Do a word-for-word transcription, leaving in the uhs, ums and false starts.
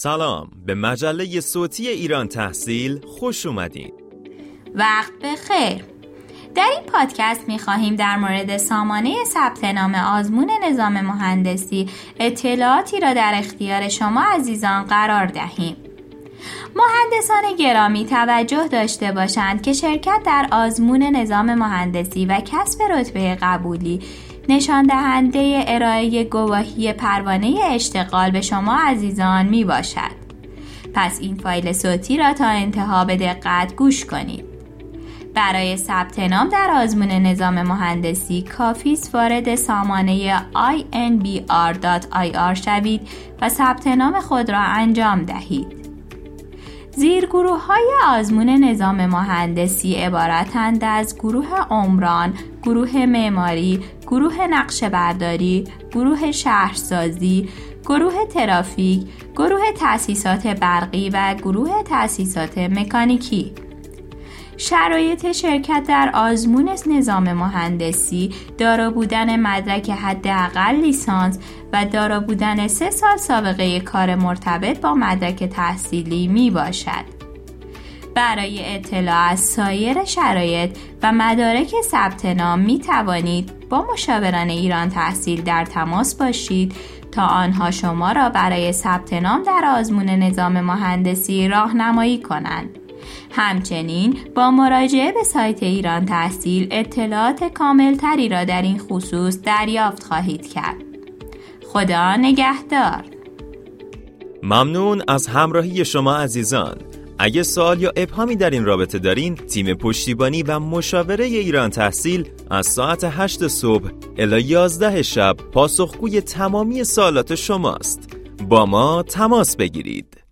سلام، به مجله صوتی ایران تحصیل خوش اومدین. وقت بخیر. در این پادکست می‌خواهیم در مورد سامانه ثبت نام آزمون نظام مهندسی اطلاعاتی را در اختیار شما عزیزان قرار دهیم. مهندسان گرامی توجه داشته باشند که شرکت در آزمون نظام مهندسی و کسب رتبه قبولی نشان دهنده ارائه گواهی پروانه اشتغال به شما عزیزان می باشد. پس این فایل صوتی را تا انتها به دقت گوش کنید. برای ثبت نام در آزمون نظام مهندسی کافی است وارد سامانه آی ان بی آر دات آی آر شوید و ثبت نام خود را انجام دهید. زیرگروه‌های آزمون نظام مهندسی عبارتند از گروه عمران، گروه معماری، گروه نقشه‌برداری، گروه شهرسازی، گروه ترافیک، گروه تأسیسات برقی و گروه تأسیسات مکانیکی. شرایط شرکت در آزمون نظام مهندسی دارا بودن مدرک حداقل لیسانس و دارا بودن سه سال سابقه کار مرتبط با مدرک تحصیلی می باشد. برای اطلاع از سایر شرایط و مدارک ثبت نام می توانید با مشاوران ایران تحصیل در تماس باشید تا آنها شما را برای ثبت نام در آزمون نظام مهندسی راهنمایی کنند. همچنین با مراجعه به سایت ایران تحصیل اطلاعات کاملتری را در این خصوص دریافت خواهید کرد. خدا نگهدار. ممنون از همراهی شما عزیزان. اگه سوال یا ابهامی در این رابطه دارین، تیم پشتیبانی و مشاوره ایران تحصیل از ساعت هشت صبح الی یازده شب پاسخگوی تمامی سوالات شماست. با ما تماس بگیرید.